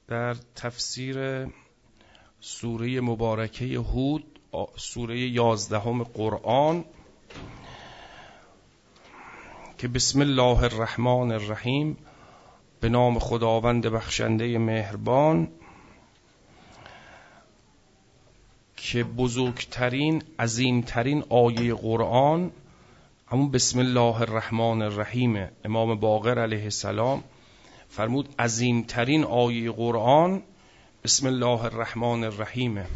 در تفسیر سوره مبارکه هود، سوره 11 قرآن، که بسم الله الرحمن الرحیم، به نام خداوند بخشنده مهربان، که بزرگترین عظیمترین آیه قرآن همون بسم الله الرحمن الرحیم. امام باقر علیه السلام فرمود عظیمترین آیه قرآن بسم الله الرحمن الرحیم،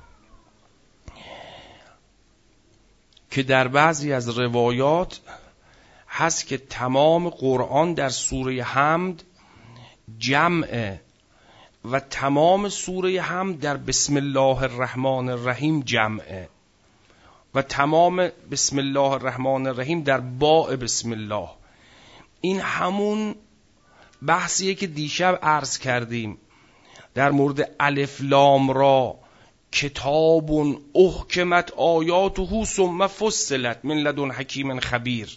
که در بعضی از روایات هست که تمام قرآن در سوره حمد جمعه و تمام سوره حمد در بسم الله الرحمن الرحیم جمعه و تمام بسم الله الرحمن الرحیم در باء بسم الله. این همون بحثیه که دیشب عرض کردیم در مورد الف لام را، کتاب احکمت آیاته ثم فصلت من لدن حکیم خبیر.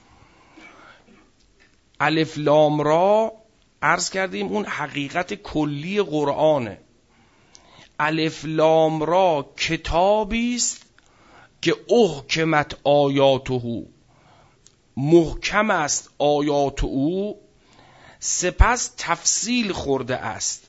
الف لام را عرض کردیم اون حقیقت کلی قرآنه. الف لام را کتابی است که احکمت آیاته، محکم است آیات او، سپس تفصیل خورده است.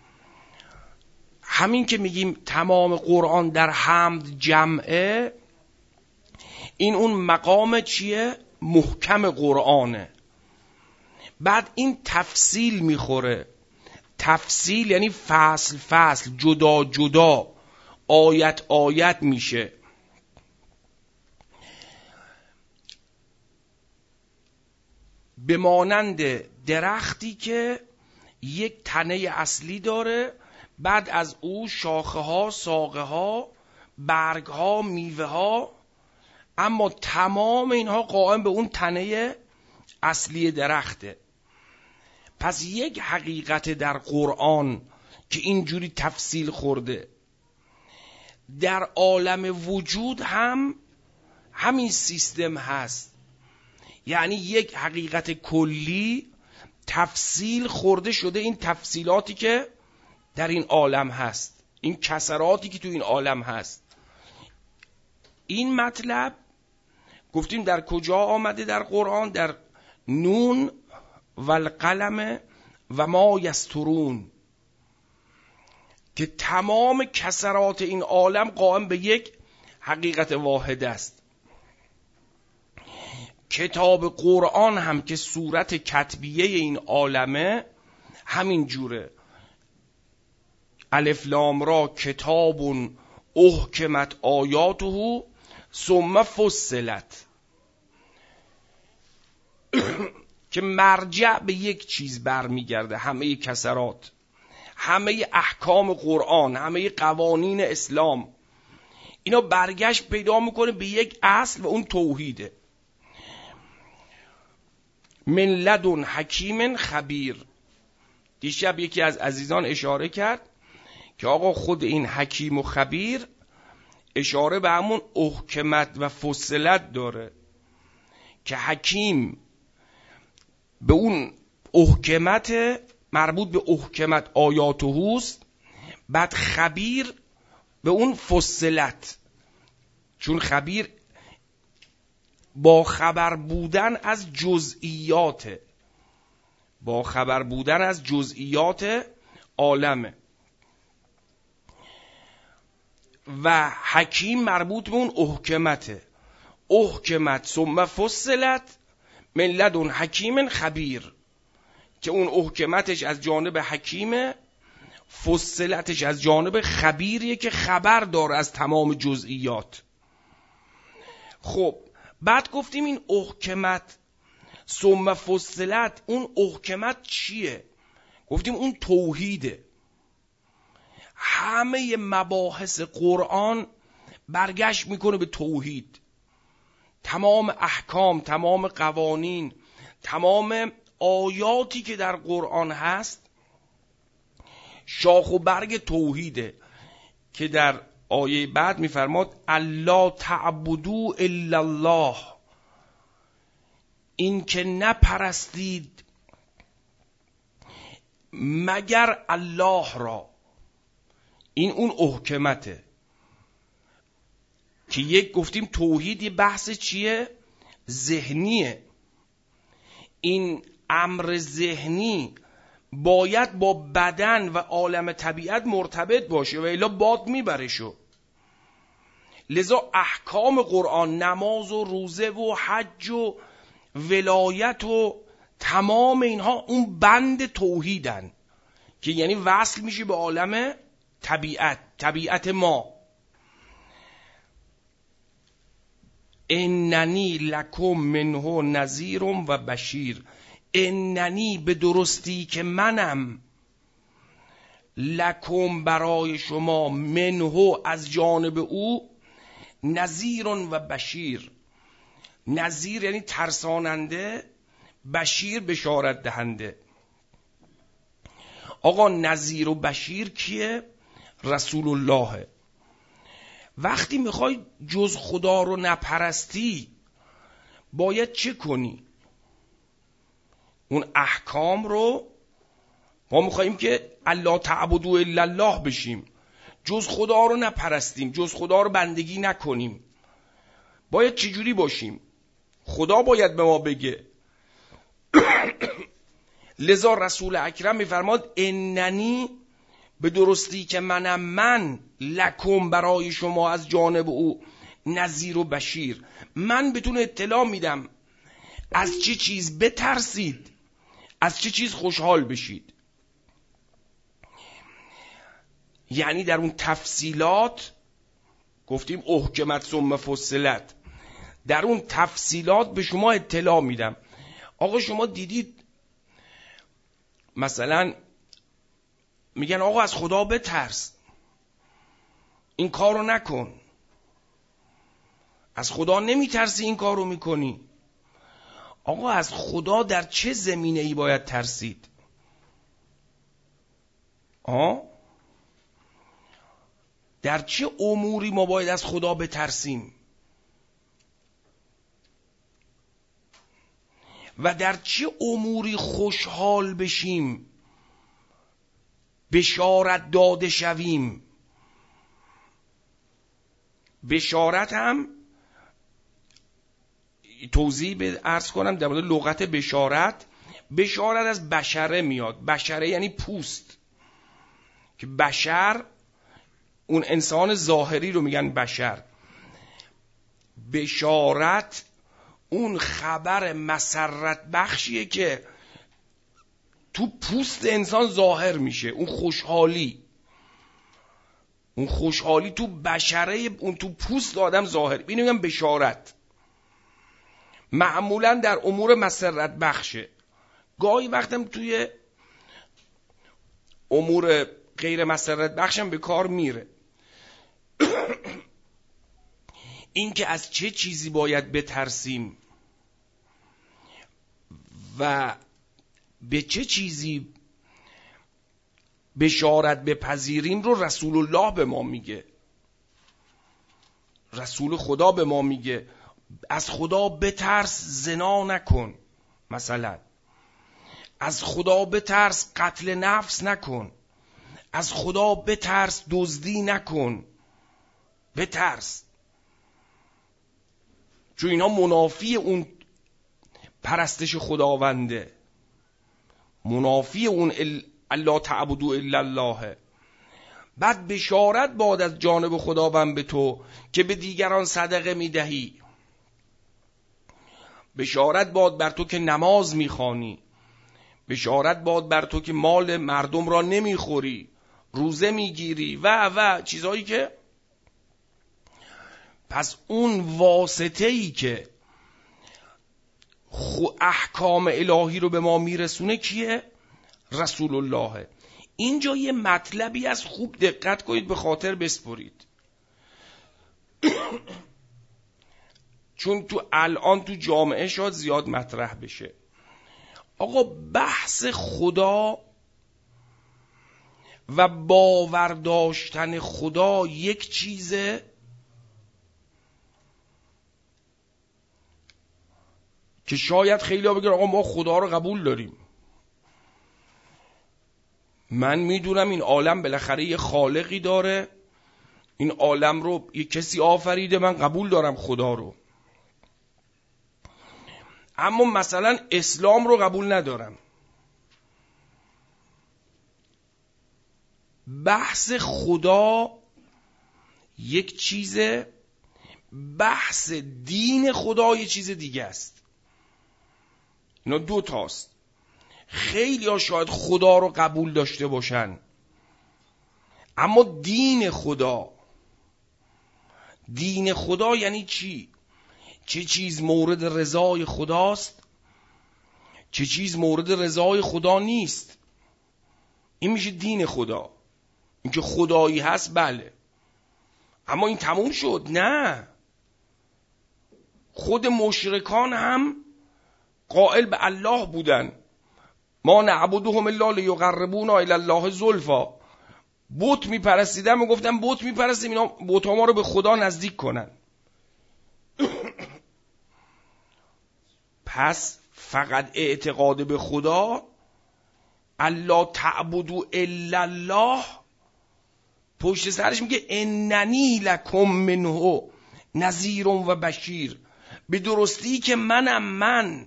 همین که میگیم تمام قرآن در حمد جمعه، این اون مقام چیه؟ محکم قرآنه. بعد این تفصیل میخوره. تفصیل یعنی فصل فصل، جدا جدا، آیت آیت میشه. به مانند درختی که یک تنه اصلی داره، بعد از او شاخه ها، ساقه ها، برگ ها، میوه ها، اما تمام اینها قائم به اون تنه اصلی درخته. پس یک حقیقت در قرآن که اینجوری تفصیل خورده، در عالم وجود هم همین سیستم هست. یعنی یک حقیقت کلی تفصیل خورده شده. این تفصیلاتی که در این عالم هست، این کسراتی که تو این عالم هست. این مطلب گفتیم در کجا آمده در قرآن؟ در نون و القلم و ما یسطرون، که تمام کسرات این عالم قائم به یک حقیقت واحد است. کتاب قرآن هم که صورت کتبیه این عالمه همین جوره. الف لام را کتاب احکمت آیاته ثم فصلت، که مرجع به یک چیز برمیگرده. همه کسرات، همه احکام قرآن، همه قوانین اسلام، اینا برگشت پیدا میکنه به یک اصل و اون توحیده. من لدن حکیم خبیر. دیشب یکی از عزیزان اشاره کرد که آقا خود این حکیم و خبیر اشاره به همون احکمت و فصلت داره، که حکیم به اون احکمت مربوط به احکمت آیاته است، بعد خبیر به اون فصلت، چون خبیر با خبر بودن از جزئیات، با خبر بودن از جزئیات عالمه. و حکیم مربوط به اون احکمته. احکمت ثم فصلت من لدن حکیم خبیر، که اون احکمتش از جانب حکیمه، فصلتش از جانب خبیریه که خبر داره از تمام جزئیات. خب بعد گفتیم این احکمت ثم فصلت، اون احکمت چیه؟ گفتیم اون توحیده. همه مباحث قرآن برگشت میکنه به توحید. تمام احکام، تمام قوانین، تمام آیاتی که در قرآن هست شاخ و برگ توحیده، که در آیه بعد میفرماد الا تعبدوا الا الله، این که نپرستید مگر الله را. این اون احکمته که یک گفتیم توحید یه بحث چیه؟ ذهنیه. این امر ذهنی باید با بدن و عالم طبیعت مرتبط باشه و الا باد میبرشو. لذا احکام قرآن، نماز و روزه و حج و ولایت و تمام اینها اون بند توحیدن که یعنی وصل میشه به عالم طبیعت ما. اننی لکم منه نذیر و بشیر. اننی به درستی که منم، لکم برای شما، منه از جانب او، نذیر و بشیر. نذیر یعنی ترساننده، بشیر بشارت دهنده. آقا نذیر و بشیر کیه؟ رسول الله. وقتی میخوای جز خدا رو نپرستی باید چه کنی؟ اون احکام رو ما میخواییم که الا تعبدوا الا الله بشیم، جز خدا رو نپرستیم، جز خدا رو بندگی نکنیم. باید چجوری باشیم؟ خدا باید به ما بگه. لذا رسول اکرم میفرماد اننی به درستی که منم، من لکم برای شما از جانب او، نذیر و بشیر. من بهتون اطلاع میدم از چه چیز بترسید، از چه چیز خوشحال بشید. یعنی در اون تفصیلات گفتیم احکمت ثم فصلت، در اون تفصیلات به شما اطلاع میدم. آقا شما دیدید مثلا میگن آقا از خدا بترس، این کارو نکن. از خدا نمیترسی این کارو میکنی. آقا از خدا در چه زمینه ای باید ترسید؟ در چه اموری ما باید از خدا بترسیم و در چه اموری خوشحال بشیم، بشارت داده شویم؟ بشارت هم توضیح عرض کنم در مورد لغت بشارت. بشارت از بشره میاد. بشره یعنی پوست، که بشر اون انسان ظاهری رو میگن بشر. بشارت اون خبر مسرت بخشیه که تو پوست انسان ظاهر میشه. اون خوشحالی تو بشره، اون تو پوست آدم ظاهر. اینو میگن بشارت. معمولا در امور مسرت بخشه. گاهی وقتم توی امور غیر مسرت بخشم به کار میره. این که از چه چیزی باید بترسیم و به چه چیزی بشارت بپذیریم رو رسول الله به ما میگه. رسول خدا به ما میگه از خدا بترس، زنا نکن مثلا. از خدا بترس، قتل نفس نکن. از خدا بترس، دزدی نکن. بترس، چون اینا منافی اون پرستش خداونده، منافی اون الا تعبدوا الا الله. بعد بشارت باد از جانب خداوند به تو که به دیگران صدقه میدهی. بشارت باد بر تو که نماز میخوانی. بشارت باد بر تو که مال مردم را نمیخوری، روزه میگیری و چیزهایی که. پس اون واسطه‌ای که احکام الهی رو به ما میرسونه کیه؟ رسول الله. اینجا یه مطلبی از خوب دقت کنید، به خاطر بسپرید. چون الان تو جامعه شاید زیاد مطرح بشه. آقا بحث خدا و باور داشتن خدا یک چیزه که شاید خیلی ها بگن آقا ما خدا رو قبول داریم. من میدونم این عالم بالاخره یه خالقی داره، این عالم رو یه کسی آفریده، من قبول دارم خدا رو، اما مثلا اسلام رو قبول ندارم. بحث خدا یک چیزه، بحث دین خدا یه چیز دیگه است. اینا دو تاست. خیلی ها شاید خدا رو قبول داشته باشن، اما دین خدا یعنی چی؟ چه چیز مورد رضای خداست، چه چیز مورد رضای خدا نیست. این میشه دین خدا. اینکه خدایی هست بله، اما این تموم شد؟ نه. خود مشرکان هم قائل به الله بودن، ما نعبدهم الا لیقربونا الی الله زلفا. بت میپرستیدن، میگفتن بت میپرستیم اینا بت ها ما رو به خدا نزدیک کنن. پس فقط اعتقاد به خدا، الا تعبدوا الا الله، پشت سرش میگه اننی لکم منه نذیر و بشیر، به درستی که من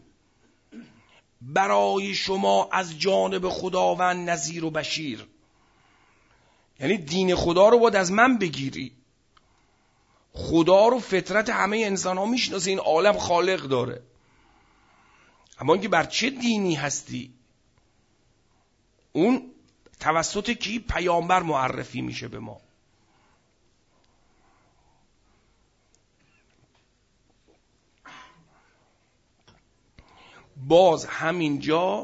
برای شما از جانب خداوند نذیر و بشیر. یعنی دین خدا رو باید از من بگیری. خدا رو فطرت همه انسان ها میشناسه، این عالم خالق داره، اما اینکه بر چه دینی هستی اون توسط کی؟ پیامبر معرفی میشه به ما. باز همینجا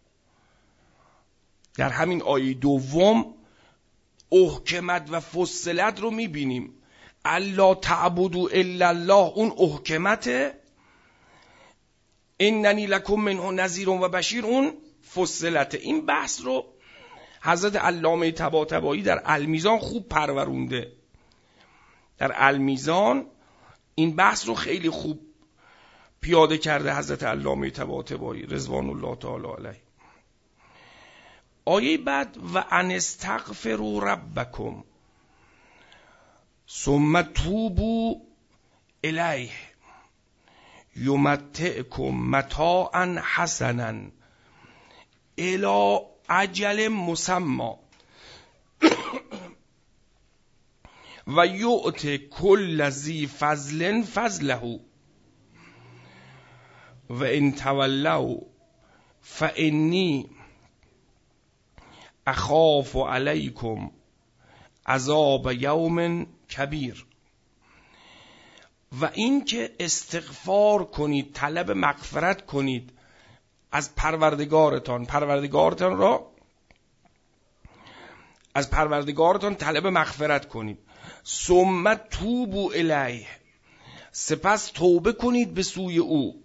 در همین آیه دوم احکمت و فصلت رو میبینیم. الا تعبدوا الا الله اون احکمته، اننی لکم منه نذیر و بشیر اون فصلته. این بحث رو حضرت علامه طباطبایی در المیزان خوب پرورونده. در المیزان این بحث رو خیلی خوب پیاده کرده حضرت علامه طباطبایی رضوان الله تعالی علیه. آیه بعد و ان استغفروا ربکم ثم توبوا الیه یمتعکم متاعا حسنا الی اجل مسمى و یؤت کل ذی فضل فضله و ان تولوا فانی اخاف علیکم عذاب یوم کبیر. و این که استغفار کنید، طلب مغفرت کنید از پروردگارتان را از پروردگارتان طلب مغفرت کنید. ثم توبوا الیه، سپس توبه کنید به سوی او.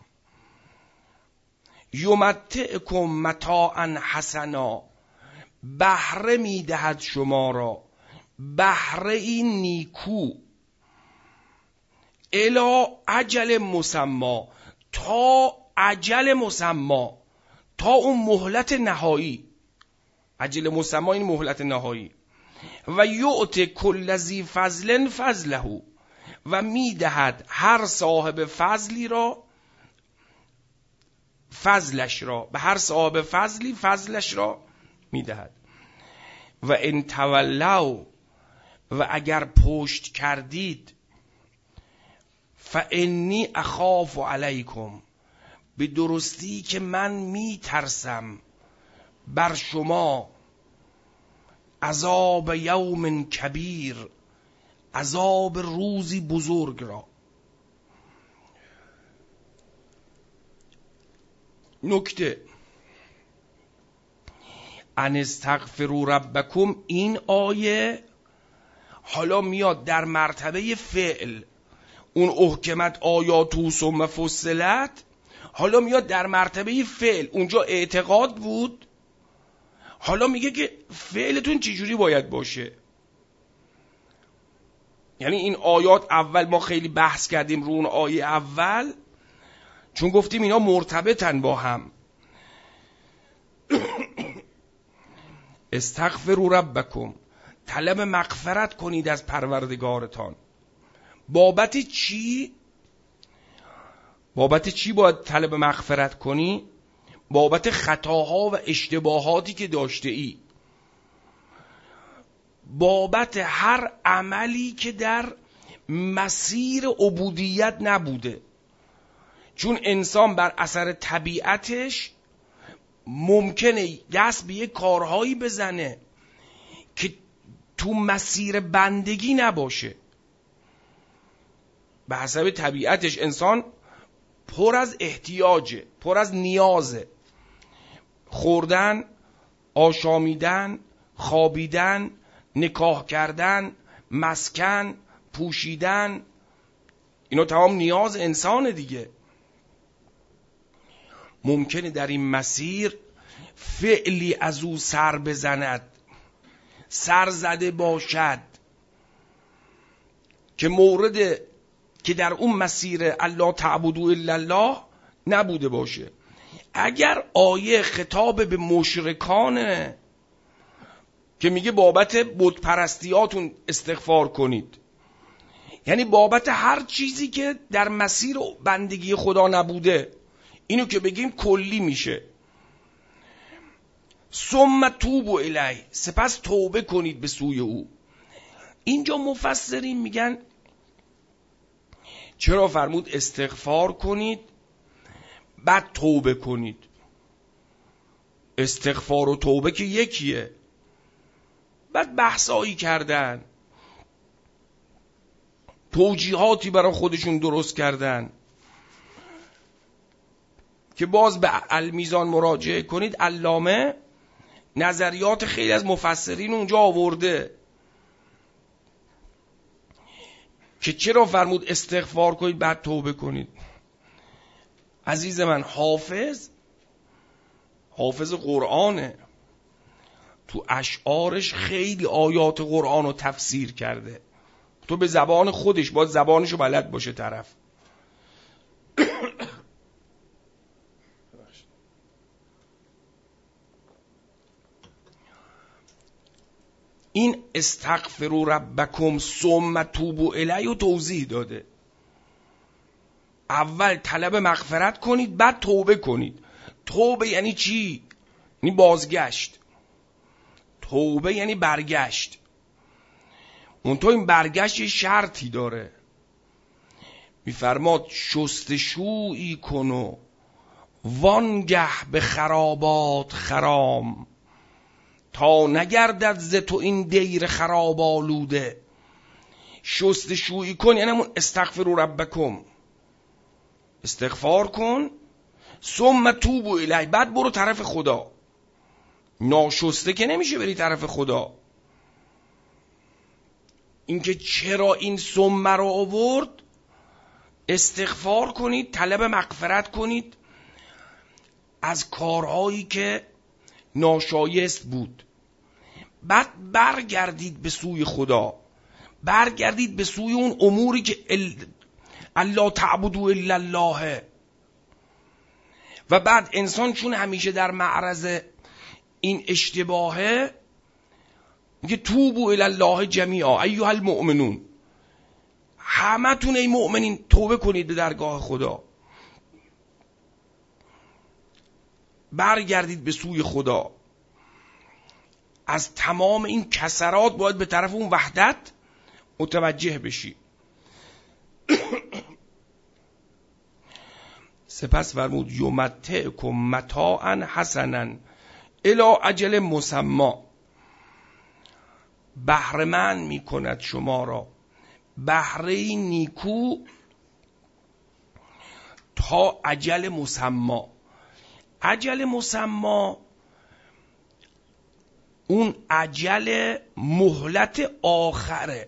یمتعکم متاعا حسنا، بهره میدهد شما را، بهره این نیکو. الی اجل مسما، تا اجل مسما، تا اون مهلت نهایی. اجل مسما این مهلت نهایی. و یؤت کل ذی فضل فضله، و میدهد هر صاحب فضلی را فضلش را، به هر صاحب فضلی فضلش را میدهد. و ان تولوا، و اگر پشت کردید، فانی اخاف علیکم، به درستی که من میترسم بر شما، عذاب یوم کبیر، عذاب روزی بزرگ را. نکته ان استغفروا ربکم، این آیه حالا میاد در مرتبه فعل. اون احکمت آیاتو ثم فصلت حالا میاد در مرتبه فعل. اونجا اعتقاد بود، حالا میگه که فعلتون چجوری باید باشه. یعنی این آیات اول ما خیلی بحث کردیم رو اون آیه اول، چون گفتیم اینا مرتبطن با هم. استغفروا ربکم، طلب مغفرت کنید از پروردگارتان. بابت چی؟ بابت چی باید طلب مغفرت کنی؟ بابت خطاها و اشتباهاتی که داشته ای، بابت هر عملی که در مسیر عبودیت نبوده. چون انسان بر اثر طبیعتش ممکنه دست به یک کارهایی بزنه که تو مسیر بندگی نباشه. به حسب طبیعتش انسان پر از احتیاجه، پر از نیازه. خوردن، آشامیدن، خوابیدن، نکاح کردن، مسکن، پوشیدن، اینا تمام نیاز انسانه دیگه. ممکنه در این مسیر فعلی از او سر بزند، سر زده باشد که مورد که در اون مسیر الله تعبدوا الا الله نبوده باشه. اگر آیه خطاب به مشرکانه که میگه بابت بت پرستیاتون استغفار کنید، یعنی بابت هر چیزی که در مسیر بندگی خدا نبوده، اینو که بگیم کلی میشه. ثم توبوا الیه، سپس توبه کنید به سوی او. اینجا مفسرین میگن چرا فرمود استغفار کنید بعد توبه کنید؟ استغفار و توبه که یکیه. بعد بحثایی کردن، توجیهاتی برای خودشون درست کردن که باز به المیزان مراجعه کنید. علامه نظریات خیلی از مفسرین اونجا آورده که چرا فرمود استغفار کنید بعد توبه کنید. عزیز من، حافظ قرآنه، تو اشعارش خیلی آیات قرآن رو تفسیر کرده. تو به زبان خودش، باید زبانشو بلد باشه طرف. این استغفروا ربکم ثم توبوا الیه رو توضیح داده. اول طلب مغفرت کنید بعد توبه کنید. توبه یعنی چی؟ یعنی بازگشت. توبه یعنی برگشت. منتها این برگشت یه شرطی داره. میفرماد شستشویی کن و وانگه به خرابات خرام، تا نگردد ز تو این دیر خراب آلوده. شستشویی کن یعنی همون استغفروا ربکم، استغفار کن، ثم توبوا الیه، بعد برو طرف خدا. ناشسته که نمیشه بری طرف خدا. اینکه چرا این ثم رو آورد؟ استغفار کنید، طلب مغفرت کنید از کارهایی که ناشایست بود، بعد برگردید به سوی خدا، برگردید به سوی اون اموری که الله تعبدوا الا الله. و بعد انسان چون همیشه در معرض این اشتباهه، میگه توبوا الی الله جمیعا ایها المؤمنون، همتون ای مؤمنین توبه کنید به درگاه خدا، برگردید به سوی خدا. از تمام این کسرات باید به طرف اون وحدت متوجه بشی. سپس فرمود یمتعکم متاعا حسنا الی اجل مسمی، بهره‌مند میکند شما را بهره نیکو تا اجل مسمی. اجل مسمی اون اجل مهلت آخره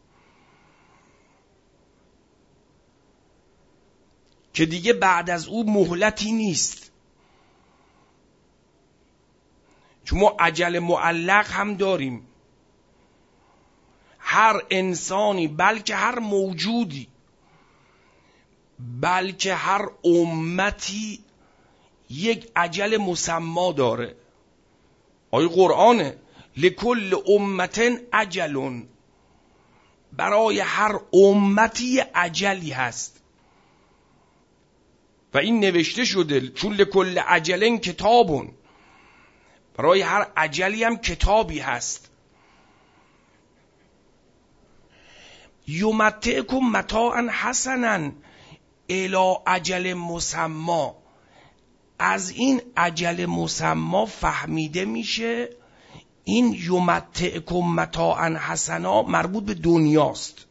که دیگه بعد از او مهلتی نیست. چون ما اجل معلق هم داریم. هر انسانی، بلکه هر موجودی، بلکه هر امتی یک اجل مسمی داره. آیه قرآنه لکل امت اجل، برای هر امتی اجلی هست و این نوشته شده، چون لکل اجل کتابون، برای هر اجلی هم کتابی هست. یمتعکم متاعا حسنا الی اجل مسمی. از این اجل مسمی فهمیده میشه این یمتعکم متاعا حسنا مربوط به دنیاست،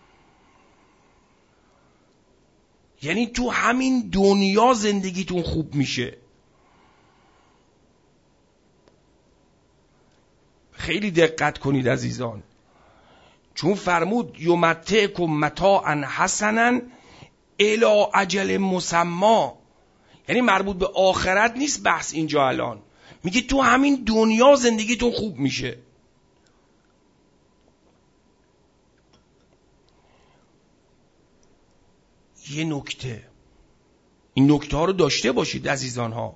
یعنی تو همین دنیا زندگیتون خوب میشه. خیلی دقت کنید عزیزان، چون فرمود یمتعکم متاعا حسنا الی اجل مسمی، یعنی مربوط به آخرت نیست بحث اینجا. الان میگه تو همین دنیا زندگیتون خوب میشه. یه نکته، این نکته ها رو داشته باشید عزیزان ها.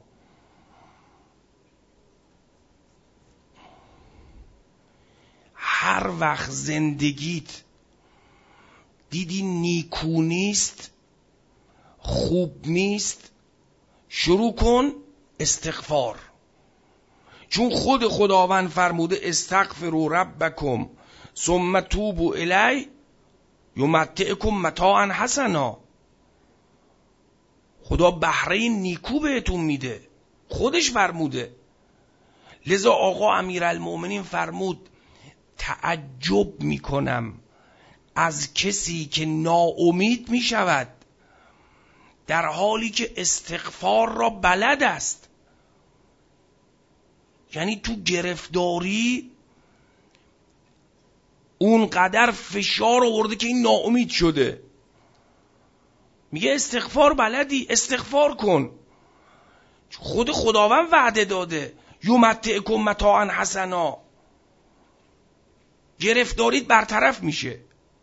هر وقت زندگیت دیدی نیکو نیست، خوب نیست، شروع کن استغفار. چون خود خداوند فرموده استغفروا ربکم ثم توبوا الی یمتعکم متاعا حسنا. خدا بهره نیکو بهتون میده، خودش فرموده. لذا آقا امیرالمؤمنین فرمود تعجب میکنم از کسی که ناامید میشود در حالی که استغفار را بلد است. یعنی تو گرفتاری اونقدر فشار آورده که این ناامید شده، میگه استغفار بلدی، استغفار کن. خود خداوند وعده داده یمتعکم متاعا حسنا، گرفتاریت برطرف میشه.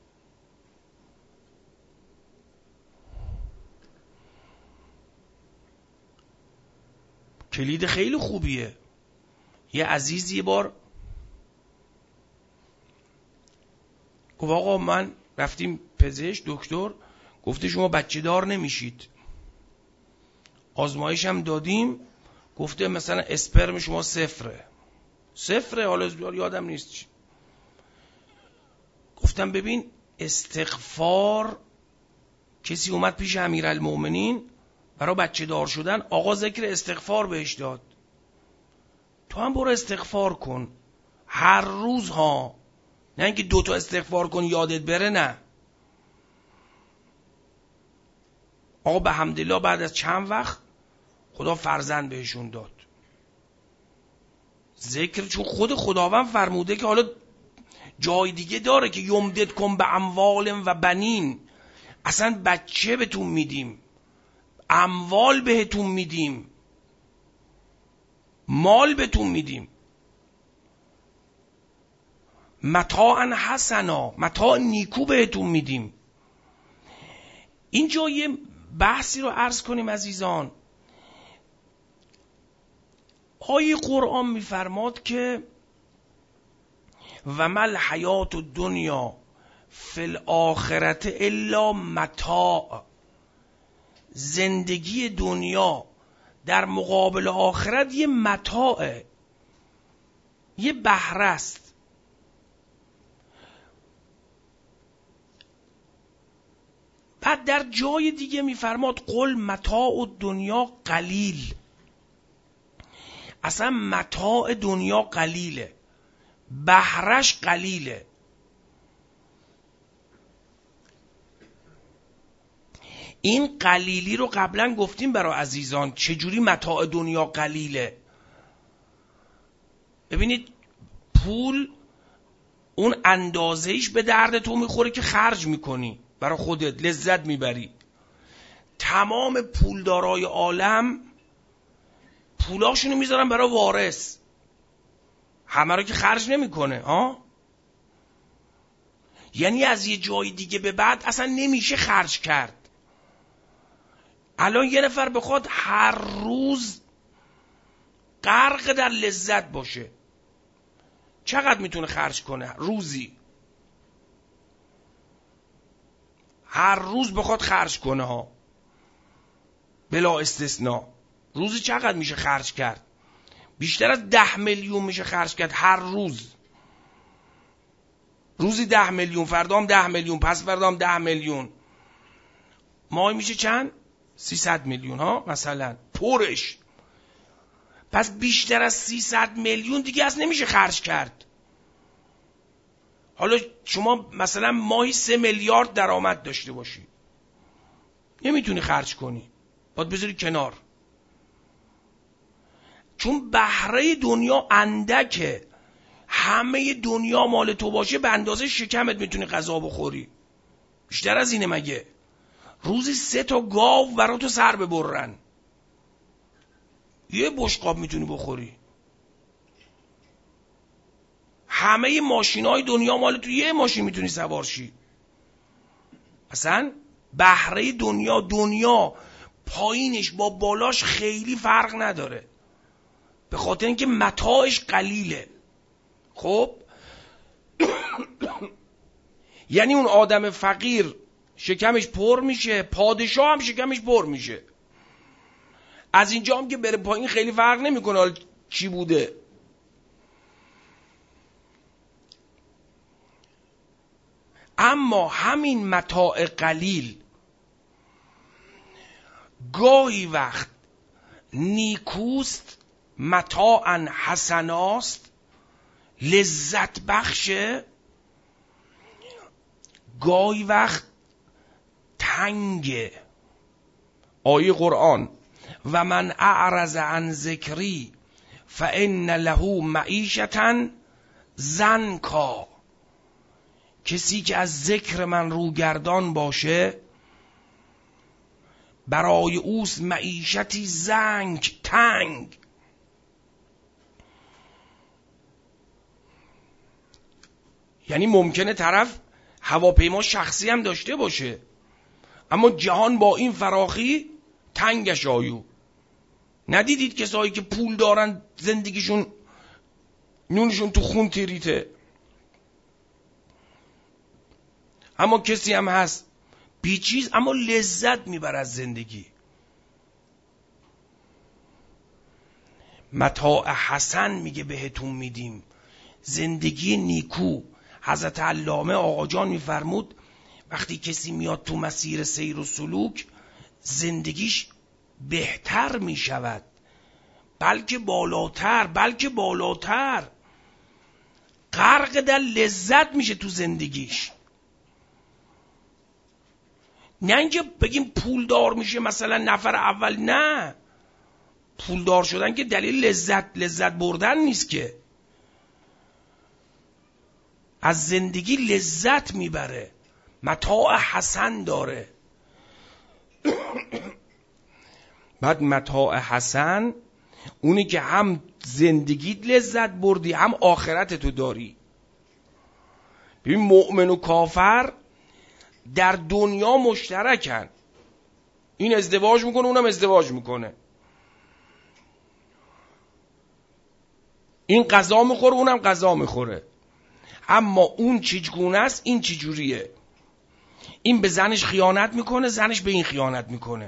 کلید خیلی خوبیه. یه عزیزی یه بار گفت آقا من رفتیم پزشک، دکتر گفته شما بچه دار نمیشید، آزمایش هم دادیم گفته مثلا اسپرم شما صفره، حالا یادم نیست چی. گفتم ببین استغفار، کسی اومد پیش امیرالمؤمنین برای بچه دار شدن، آقا ذکر استغفار بهش داد. تو هم برو استغفار کن هر روز ها، نه اینکه 2 تا استغفار کن یادت بره. نه آقا به حمدالله بعد از چند وقت خدا فرزند بهشون داد. ذکر، چون خود خداوند فرموده که حالا جای دیگه داره که یمددکم به اموال و بنین، اصلا بچه بهتون میدیم، اموال بهتون میدیم، مال بهتون میدیم، متاعا حسنا، متاع نیکو بهتون میدیم. اینجا یه بحثی رو عرض کنیم عزیزان. آیه قرآن میفرماد که و مل حیات الدنیا فی الاخرت الا متاع، زندگی دنیا در مقابل آخرت یه متاعه، یه بهره است. بعد در جای دیگه میفرماد قل متاع الدنیا قلیل، اصلا متاع دنیا قلیله، بهرش قلیله. این قلیلی رو قبلا گفتیم برای عزیزان چجوری متاع دنیا قلیله. ببینید پول اون اندازه‌ایش به درد تو میخوره که خرج میکنی برای خودت، لذت میبری. تمام پولدارای عالم پولاشونو میذارن برای وارث، همه رو که خرج نمیکنه ها. یعنی از یه جای دیگه به بعد اصلا نمیشه خرج کرد. الان یه نفر بخواد هر روز غرق در لذت باشه، چقدر میتونه خرج کنه روزی؟ هر روز بخواد خرج کنه ها، بلا استثناء، روزی چقدر میشه خرج کرد؟ بیشتر از 10 میلیون میشه خرج کرد هر روز. روزی 10 میلیون، فردا هم 10 میلیون، پس فردا هم 10 میلیون، ماهی میشه چند؟ 300 میلیون ها مثلا پرش. پس بیشتر از 300 میلیون دیگه از نمیشه خرج کرد. حالا شما مثلا ماهی 3 میلیارد درآمد داشته باشی، نمیتونی خرج کنی، باید بذاری کنار، چون بهره دنیا اندکه. همه دنیا مال تو باشه به اندازه شکمت میتونی غذا بخوری. بیشتر از اینه مگه؟ روزی 3 تا گاو براتو سر ببرن، یه بشقاب میتونی بخوری. همه ماشینای دنیا مال تو، یه ماشین میتونی سوار شی. اصلا بهره دنیا پایینش با بالاش خیلی فرق نداره، به خاطر اینکه متاعش قلیله. خب یعنی اون آدم فقیر شکمش پر میشه، پادشاه هم شکمش پر میشه. از اینجا هم که بره پایین خیلی فرق نمیکنه حال چی بوده. اما همین متاع قلیل گاهی وقت نیکوست، متاعا حسناست، لذت بخشه، گاهی وقت تنگه. آیه قرآن و من اعرض عن ذکری فان له معیشة ضنکا، کسی که از ذکر من روگردان باشه برای اوست معیشتی زنگ، تنگ. یعنی ممکنه طرف هواپیما شخصی هم داشته باشه، اما جهان با این فراخی تنگش آیو. ندیدید کسایی که پول دارن زندگیشون نونشون تو خون تیریته؟ اما کسی هم هست بیچیز اما لذت میبره از زندگی. متاع حسن میگه بهتون میدیم، زندگی نیکو. حضرت علامه آقا جان میفرمود وقتی کسی میاد تو مسیر سیر و سلوک زندگیش بهتر میشود، بلکه بالاتر، غرق در لذت میشه تو زندگیش. نه اینکه بگیم پولدار میشه مثلا نفر اول، نه، پولدار شدن که دلیل لذت بردن نیست، که از زندگی لذت میبره، متاع حسن داره. بعد متاع حسن اونی که هم زندگیت لذت بردی هم آخرت تو داری. ببین مؤمن و کافر در دنیا مشترکن، این ازدواج میکنه اونم ازدواج میکنه، این غذا میخوره اونم غذا میخوره، اما اون چیجگونه است این چجوریه، این به زنش خیانت میکنه زنش به این خیانت میکنه،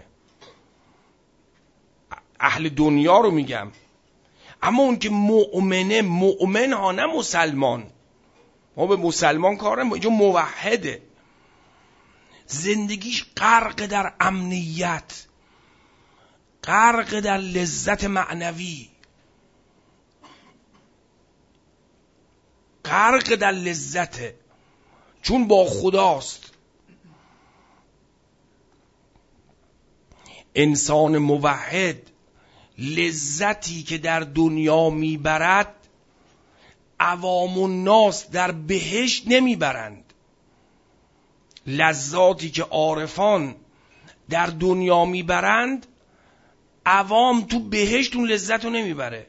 اهل دنیا رو میگم. اما اون که مؤمنه، مؤمن ها نه مسلمان، ما به مسلمان کارم، اینجا موحده، زندگیش غرق در امنیت، غرق در لذت معنوی، غرق در لذته، چون با خداست. انسان موحد لذتی که در دنیا میبرد عوام الناس در بهشت نمیبرند. لذاتی که عارفان در دنیا میبرند عوام تو بهشت اون لذت رو نمیبره.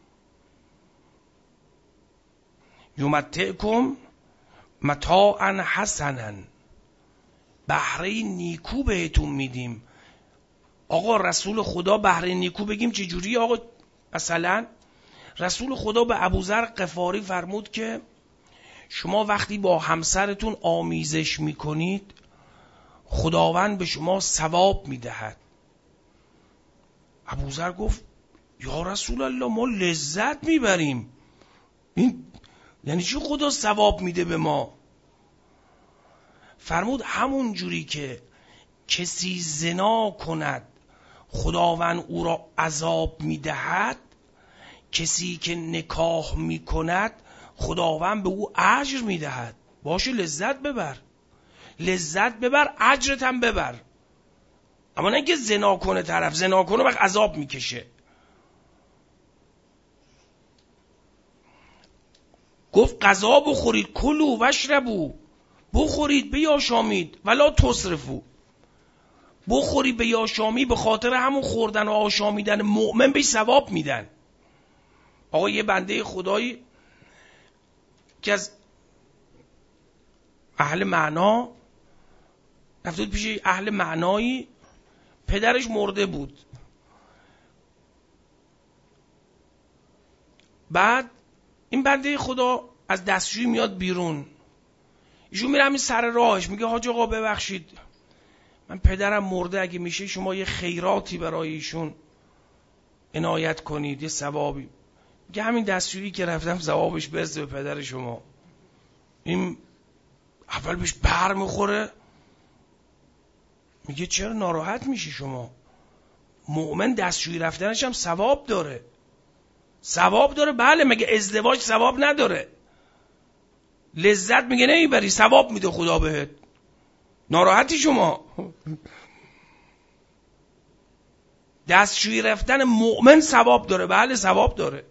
یمتعکم متاعا حسنا، بهره نیکو بهتون میدیم. آقا رسول خدا بهره نیکو بگیم چجوری؟ آقا مثلا رسول خدا به ابوذر غفاری فرمود که شما وقتی با همسرتون آمیزش میکنید خداوند به شما ثواب میدهد. ابوذر گفت یا رسول الله ما لذت میبریم، این یعنی چی خدا ثواب میده به ما؟ فرمود همون جوری که کسی زنا کند خداوند او را عذاب میدهد، کسی که نکاح میکند خداوند به او اجر میدهد. باشه لذت ببر، لذت ببر، اجرت هم ببر. اما نه که زنا کنه، طرف زنا کنه وقت عذاب میکشه. گفت غذا بخورید، کلوا واشربوا، بخورید بیاشامید، ولا تسرفوا. بخوری بیاشامی، به خاطر همون خوردن و آشامیدن مؤمن بهش ثواب میدن. آقا یه بنده خدایی که از اهل معنا رفت پیش اهل معنایی، پدرش مرده بود. بعد این بنده خدا از دستشویی میاد بیرون، ایشون میره همین سر راهش میگه حاج آقا ببخشید من پدرم مرده، اگه میشه شما یه خیراتی برای ایشون عنایت کنید، یه ثوابی. میگه همین دستشویی که رفتم ثوابش برسه به پدر شما. این اول بهش بر میخوره، میگه چرا ناراحت میشی شما؟ مؤمن دستشویی رفتنش هم ثواب داره. ثواب داره بله، مگه ازدواج ثواب نداره؟ لذت میگه نمیبری، ثواب میده خدا بهت. ناراحتی شما؟ دستشویی رفتن مؤمن ثواب داره، بله ثواب داره.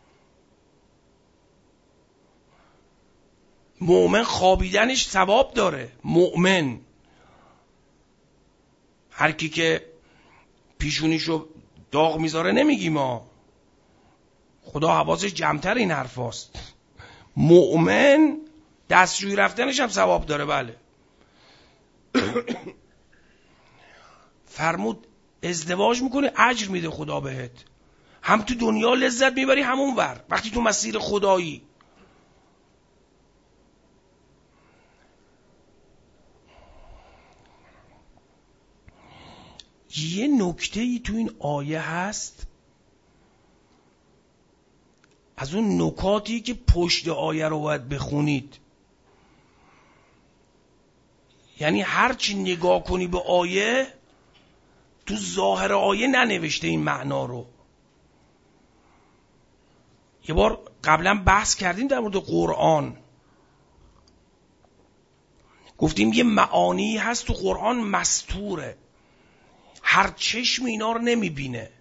مؤمن خوابیدنش ثواب داره. مؤمن هر کی که پیشونیشو داغ میذاره نمیگیم ما، خدا حواسش جمع‌تر این حرفاست. مؤمن دستشویی رفتنش هم ثواب داره بله. فرمود ازدواج میکنی اجر میده خدا بهت، هم تو دنیا لذت میبری همون ور وقتی تو مسیر خدایی. یه نکته‌ای تو این آیه هست، از اون نکاتی که پشت آیه رو باید بخونید. یعنی هر چی نگاه کنی به آیه، تو ظاهر آیه ننوشته این معنا رو. یه بار قبلا بحث کردیم در مورد قرآن، گفتیم یه معانی هست تو قرآن مستوره، هر چشم اینا رو نمیبینه.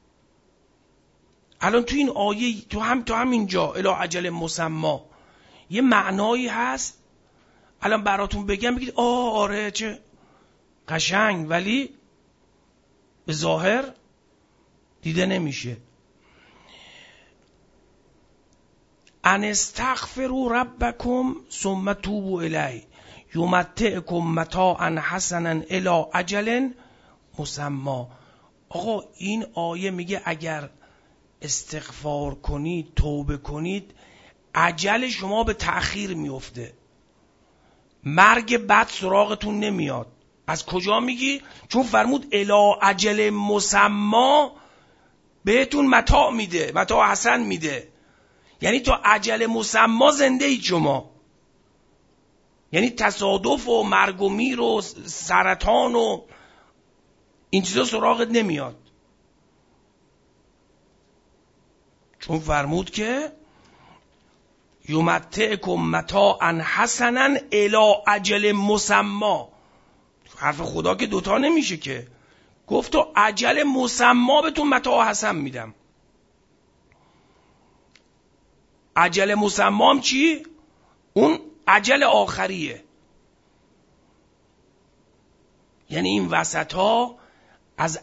الان تو این آیه تو همینجا الی اجل مسمی یه معنایی هست، الان براتون بگم بگید آره چه قشنگ، ولی به ظاهر دیده نمیشه. ان استغفروا ربکم ثم توبوا الیه یمتعکم متاعا حسنا الی اجل مسمی. آقا این آیه میگه اگر استغفار کنید، توبه کنید، اجل شما به تأخیر میفته، مرگ بد سراغتون نمیاد. از کجا میگی؟ چون فرمود الی اجل مسمی، بهتون متاع میده، متاع حسن میده. یعنی تا اجل مسمی زنده اید شما، یعنی تصادف و مرگ و میر و سرطان و این چیزا سراغت نمیاد. چون فرمود که یمتعکم متاعا حسنا الی اجل مسمی. حرف خدا که دوتا نمیشه که، گفت تو اجل مسمی بهتون متاع حسن میدم. اجل مسمی هم چی؟ اون اجل آخریه. یعنی این وسط ها از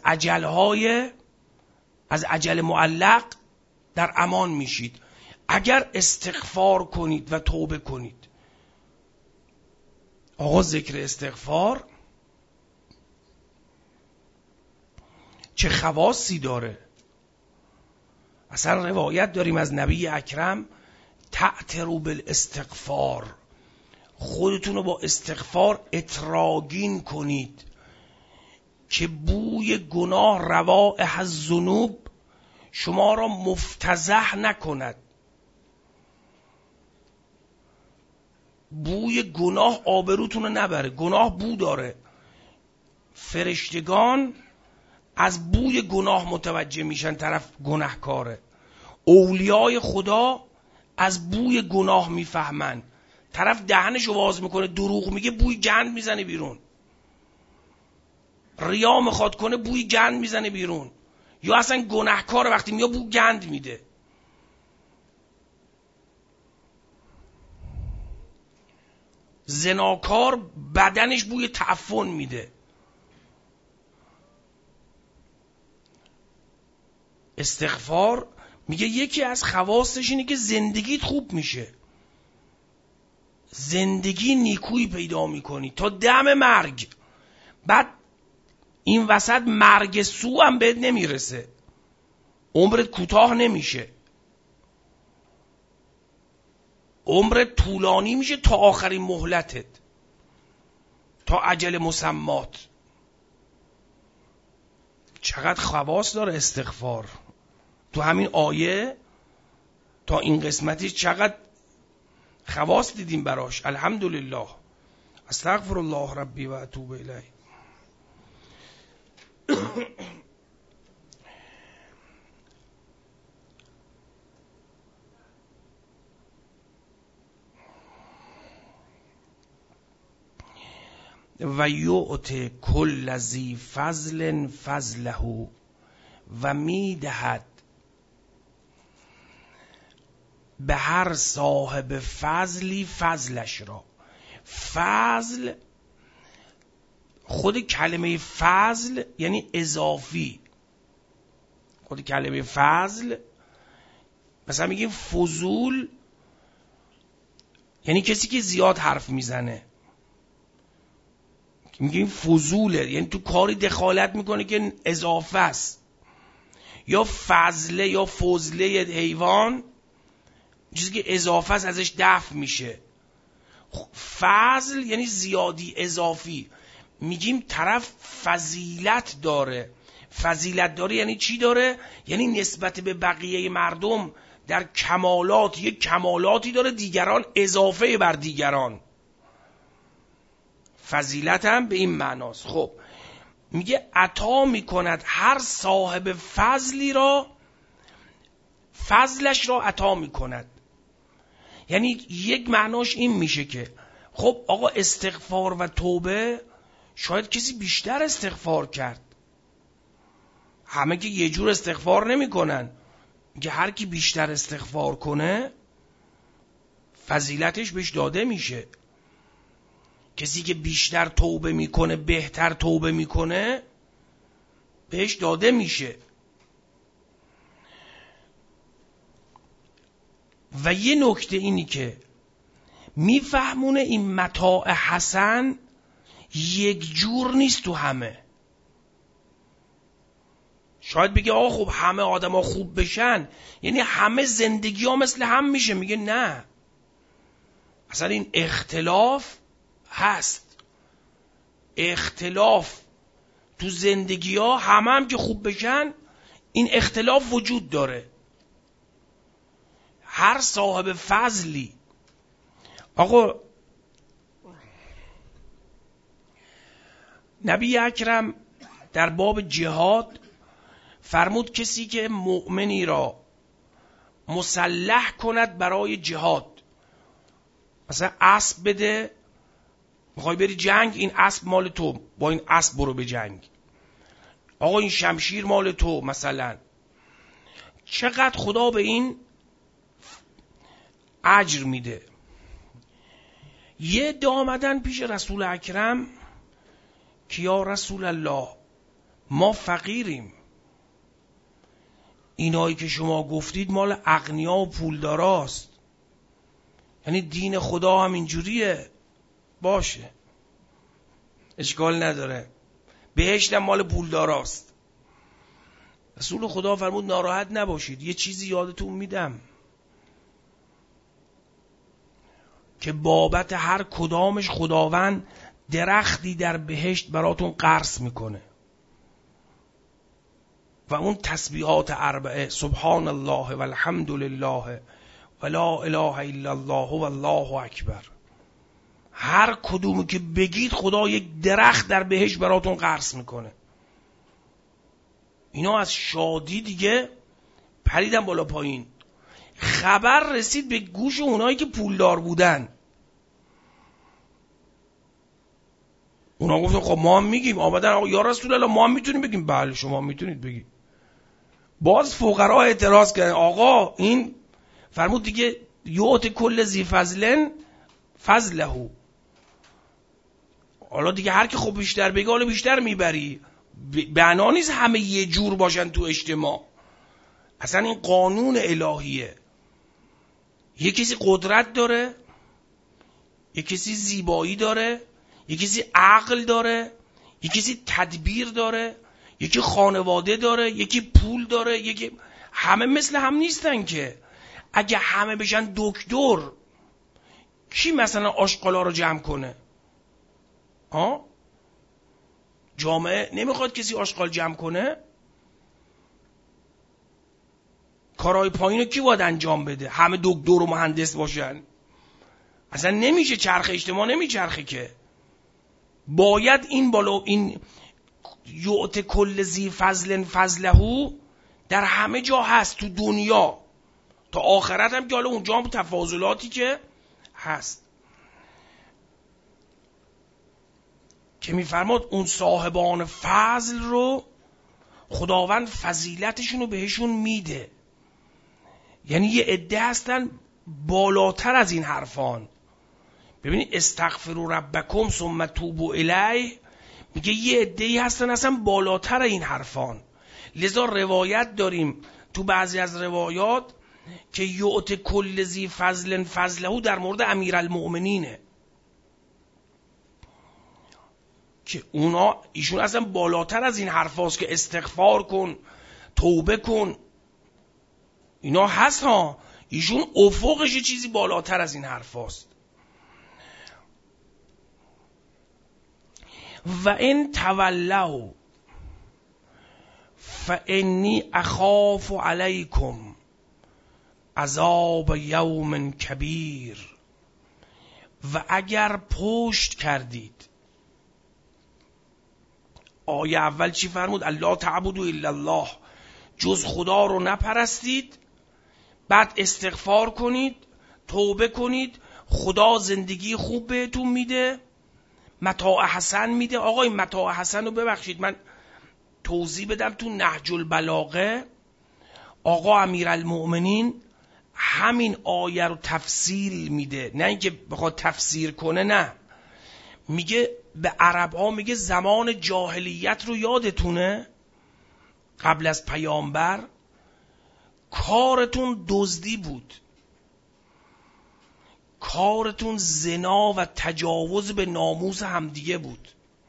اجل معلق در امان میشید اگر استغفار کنید و توبه کنید. آقا ذکر استغفار چه خواصی داره؟ اصلا روایت داریم از نبی اکرم تعتروا بالاستغفار، خودتون رو با استغفار اتراگین کنید که بوی گناه روائح الذنوب شما را مفتضح نکند. بوی گناه آبروتون رو نبره. گناه بو داره، فرشتگان از بوی گناه متوجه میشن طرف گناهکاره، اولیای خدا از بوی گناه میفهمن. طرف دهنشو باز میکنه دروغ میگه بوی گند میزنه بیرون، ریا میخواد کنه بوی گند میزنه بیرون، یا اصلا گناهکار وقتی میاد بوی گند میده. زناکار بدنش بوی تعفن میده. استغفار میگه یکی از خواستش اینه که زندگیت خوب میشه، زندگی نیکویی پیدا میکنی تا دم مرگ. بعد این وسط مرگ سو هم بهت نمیرسه، عمرت کوتاه نمیشه، عمرت طولانی میشه تا آخرین مهلتت، تا اجل مسمات. چقدر خواص داره استغفار تو همین آیه تا این قسمتی، چقدر خواص دیدیم براش. الحمدلله. استغفر الله ربی و اتوب الیه. و یعطی کل ذی فضل فضله، و میدهد به هر صاحب فضلی فضلش را. فضل، خود کلمه فضل یعنی اضافی. خود کلمه فضل مثلا میگیم فضول یعنی کسی که زیاد حرف میزنه، میگیم فضوله یعنی تو کاری دخالت میکنه که اضافه است. یا فضله یا فضله حیوان چیزی که اضافه است ازش دفع میشه. فضل یعنی زیادی، اضافی. میگیم طرف فضیلت داره. فضیلت داره یعنی چی داره؟ یعنی نسبت به بقیه مردم در کمالات یک کمالاتی داره، دیگران اضافه بر دیگران. فضیلت هم به این معناست. خب میگه عطا میکند هر صاحب فضلی را فضلش را عطا میکند. یعنی یک معناش این میشه که خب آقا استغفار و توبه شاید کسی بیشتر استغفار کرد، همه که یه جور استغفار نمی کنن، که هر کی بیشتر استغفار کنه فضیلتش بهش داده میشه. کسی که بیشتر توبه میکنه، بهتر توبه میکنه، بهش داده میشه. و یه نکته اینی که میفهمونه این متاع حسن یک جور نیست تو همه. شاید بگه آقا خب همه آدم ها خوب بشن یعنی همه زندگی ها مثل هم میشه. میگه نه، اصلا این اختلاف هست. اختلاف تو زندگی ها هم که خوب بشن این اختلاف وجود داره. هر صاحب فضلی، آقا نبی اکرم در باب جهاد فرمود کسی که مؤمنی را مسلح کند برای جهاد، مثلا اسب بده، میخوای بری جنگ، این اسب مال تو، با این اسب برو به جنگ. آقا این شمشیر مال تو مثلا. چقدر خدا به این اجر میده. یه آمدن پیش رسول اکرم که یا رسول الله ما فقیریم، اینایی که شما گفتید مال اغنیا و پولداراست، یعنی دین خدا هم اینجوریه. باشه اشکال نداره، بهشت هم مال پولداراست. رسول خدا فرمود ناراحت نباشید، یه چیزی یادتون میدم که بابت هر کدامش خداوند درختی در بهشت براتون غرس میکنه و اون تسبیحات اربعه سبحان الله و الحمد لله و لا اله الا الله و الله اکبر، هر کدومی که بگید خدا یک درخت در بهشت براتون غرس میکنه. اینا از شادی دیگه پریدن بالا پایین. خبر رسید به گوش اونایی که پولدار بودن. اونا گفتن خب ما هم میگیم. آمدن آقا یا رسول الله ما هم میتونیم بگیم. بله شما میتونید بگید. باز فقرا اعتراض کردن آقا این فرمود دیگه یوت کل ذی فضلن فضله. حالا دیگه هر کی خب بیشتر بگه حالا بیشتر میبری. بنا نیست همه یه جور باشن تو اجتماع. اصلا این قانون الهیه. یه کسی قدرت داره، یه کسی زیبایی داره، یه کسی عقل داره، یه کسی تدبیر داره، یکی خانواده داره، یکی پول داره، یکی همه مثل هم نیستن که. اگه همه بشن دکتر کی مثلا آشغالا رو جمع کنه؟ جامعه نمیخواد کسی آشغال جمع کنه. کارهای پایین رو کی باید انجام بده؟ همه دکتر و مهندس باشن؟ اصلا نمیشه، چرخ اجتماع نمیچرخه که. باید این بالا این یعط کل ذی فضل فضله در همه جا هست تو دنیا تا آخرت هم که حالا اونجا هم تفاضلاتی که هست که میفرماد اون صاحبان فضل رو خداوند فضیلتشون رو بهشون میده. یعنی یه عده هستن بالاتر از این حرفان. ببینید استغفروا ربکم ثم توبوا الیه، میگه یه عده‌ای هستن اصلا بالاتر این حرفان. لذا روایت داریم تو بعضی از روایات که یعط کل ذی فضل فضله در مورد امیرالمؤمنینه که ایشون اصلا بالاتر از این حرفاست که استغفار کن توبه کن اینا هست ها. ایشون افقش یه چیزی بالاتر از این حرفاست. و ان تولوا فانی اخاف علیکم عذاب یوم کبیر. و اگر پشت کردید، آیه اول چی فرمود؟ الله تعبدوا الا الله، جز خدا رو نپرستید. بعد استغفار کنید، توبه کنید، خدا زندگی خوب بهتون میده، متاع حسن میده. آقای متاع حسن رو ببخشید من توضیح بدم. تو نهج البلاغه آقا امیرالمؤمنین همین آیه رو تفصیل میده، نه اینکه بخواد تفسیر کنه، نه، میگه به عرب ها میگه زمان جاهلیت رو یادتونه؟ قبل از پیامبر کارتون دزدی بود، کارتون زنا و تجاوز به ناموس همدیگه بود.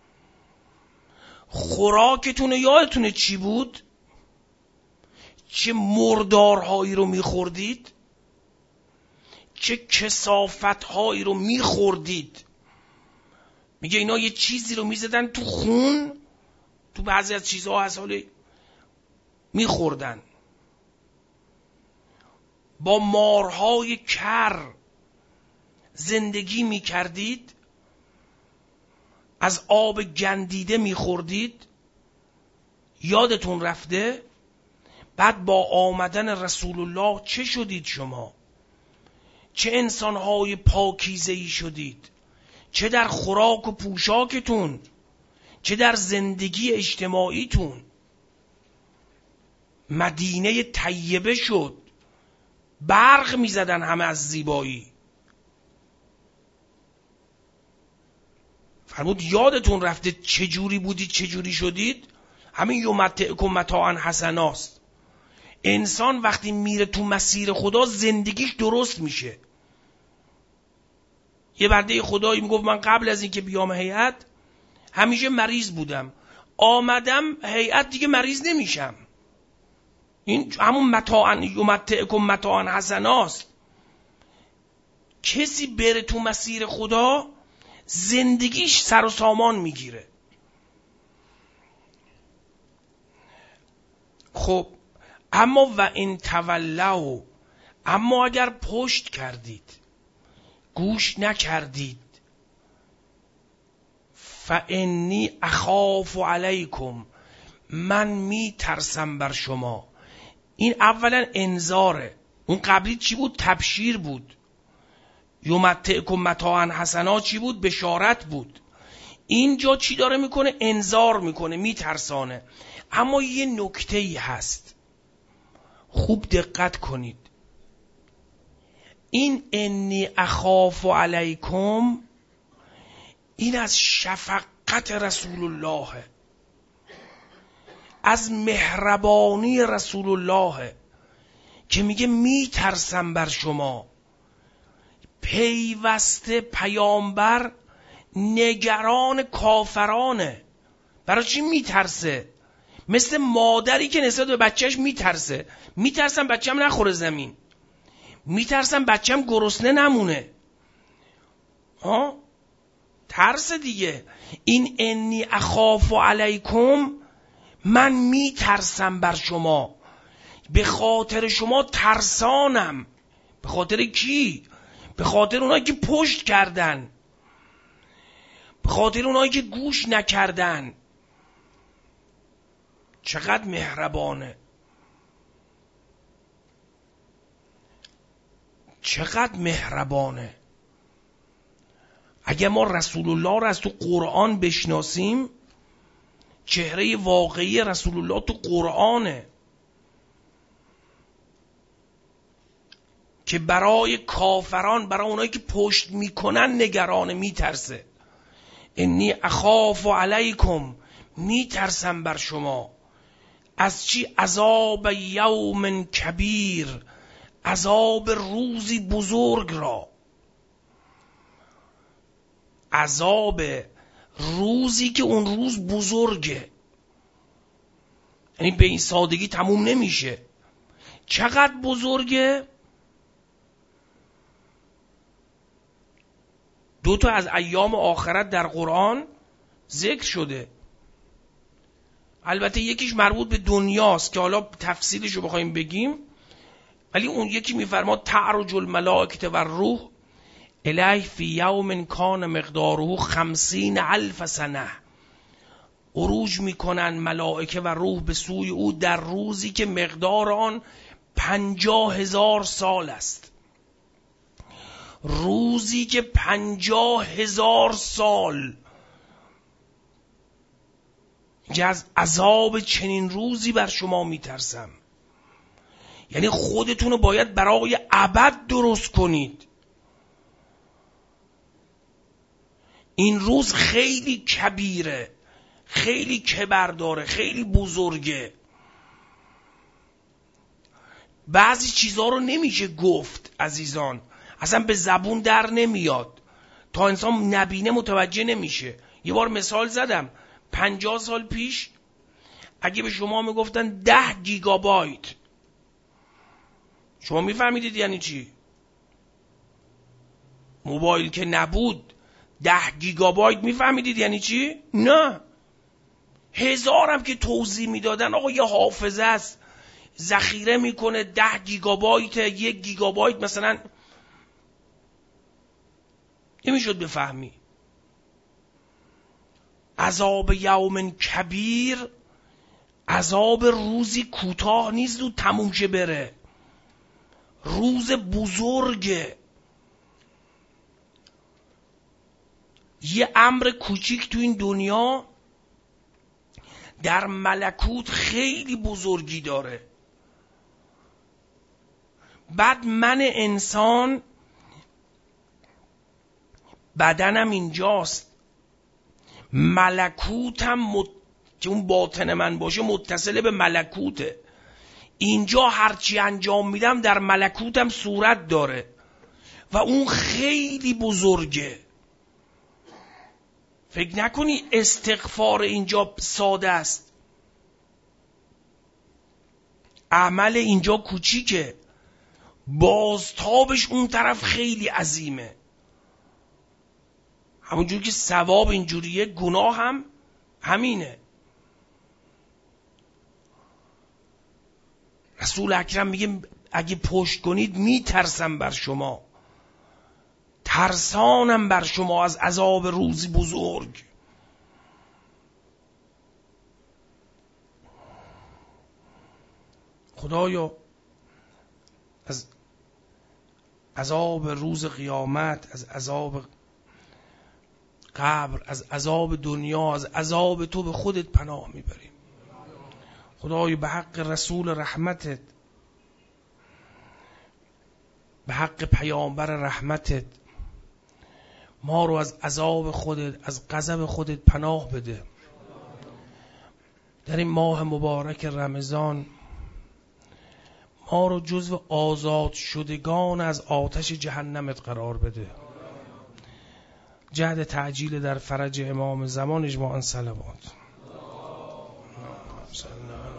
خوراکتون یادتونه چی بود؟ چه مردارهایی رو میخوردید، چه کثافتهایی رو میخوردید. میگه اینا یه چیزی رو میزدن تو خون، تو بعضی از چیزها هست حالی میخوردن. با مارهای کر زندگی میکردید، از آب گندیده میخوردید، یادتون رفته؟ بعد با آمدن رسول الله چه شدید شما؟ چه انسانهای پاکیزه‌ای شدید، چه در خوراک و پوشاکتون، چه در زندگی اجتماعیتون. مدینه طیبه شد، برق میزدن همه از زیبایی. فرمود یادتون رفته چه جوری بودید، چه جوری شدید؟ همین یمتعکم متاعا حسناست. انسان وقتی میره تو مسیر خدا زندگیش درست میشه. یه بنده خدایی میگفت من قبل از اینکه بیام هیئت همیشه مریض بودم، آمدم هیئت دیگه مریض نمیشم. این همون متاعن یمتعکم متاعن حسناست. کسی بره تو مسیر خدا زندگیش سر و سامان میگیره. خب اما و ان تولوا، اما اگر پشت کردید، گوش نکردید، فانی اخاف علیکم، من میترسم بر شما. این اولا انذاره. اون قبلی چی بود؟ تبشیر بود. یمتعکم متاعا حسنا چی بود؟ بشارت بود. اینجا چی داره میکنه؟ انذار میکنه، میترسانه. اما یه نکته‌ای هست، خوب دقت کنید. این انی اخاف علیکم، این از شفقت رسول الله، از مهربانی رسول الله که میگه میترسم بر شما. پیوسته پیامبر نگران کافرانه. برای چی میترسه؟ مثل مادری که نسبت به بچهش میترسه. میترسم بچه‌م نخوره زمین، میترسم بچه‌م گرسنه نمونه. ترس دیگه. این انی اخاف علیکم، من میترسم بر شما، به خاطر شما ترسانم. به خاطر کی؟ به خاطر اونایی که پشت کردن، به خاطر اونایی که گوش نکردن. چقدر مهربانه، چقدر مهربانه. اگه ما رسول الله رو از تو قرآن بشناسیم، چهره واقعی رسول الله تو قرآنه که برای کافران، برای اونایی که پشت میکنن نگرانه، میترسه. انی اخاف علیکم، میترسم بر شما. از چی؟ عذاب یوم کبیر، عذاب روزی بزرگ را. عذاب روزی که اون روز بزرگه، یعنی به این سادگی تموم نمیشه. چقدر بزرگه؟ 2 تا از ایام آخرت در قرآن ذکر شده. البته یکیش مربوط به دنیاست که حالا تفصیلش رو بخوایم بگیم، ولی اون یکی میفرماد تعرج الملائکه و روح الیه فی یوم کان مقداره 50,000 سنه. عروج میکنن ملائکه و روح به سوی او در روزی که مقدار آن 50,000 سال است. روزی که 50,000 سال. که از عذاب چنین روزی بر شما میترسم. یعنی خودتون رو باید برای ابد درست کنید. این روز خیلی کبیره، خیلی کبر داره، خیلی بزرگه. بعضی چیزها رو نمیشه گفت عزیزان، اصلا به زبون در نمیاد، تا انسان نبینه متوجه نمیشه. یه بار مثال زدم، 50 سال پیش اگه به شما میگفتن 10 گیگابایت، شما میفهمیدید یعنی چی؟ موبایل که نبود، 10 گیگابایت میفهمیدید یعنی چی؟ نه. هزارم که توضیح میدادن آقا یه حافظه است ذخیره میکنه 10 گیگابایت، 1 گیگابایت مثلا، نمیشد بفهمی. عذاب یوم کبیر، عذاب روزی کوتاه نیست زود تموم شه بره، روز بزرگه. یه امر کوچیک تو این دنیا در ملکوت خیلی بزرگی داره. بعد من انسان بدنم اینجاست، ملکوتم که اون باطن من باشه متصل به ملکوته. اینجا هرچی انجام میدم در ملکوتم صورت داره و اون خیلی بزرگه. فکر نکنی استغفار اینجا ساده است. عمل اینجا کوچیکه، بازتابش اون طرف خیلی عظیمه. همونجور که ثواب اینجوریه، گناه هم همینه. رسول اکرم میگه اگه پشت کنید میترسم بر شما، ترسانم بر شما از عذاب روزی بزرگ. خدایا از عذاب روز قیامت، از عذاب قبر، از عذاب دنیا، از عذاب تو به خودت پناه میبریم. خدایا به حق رسول رحمتت، به حق پیامبر رحمتت، ما رو از عذاب خودت، از غضب خودت پناه بده. در این ماه مبارک رمضان ما رو جزو آزاد شدگان از آتش جهنمت قرار بده. جهد تعجیل در فرج امام زمان اجماعاً صلوات.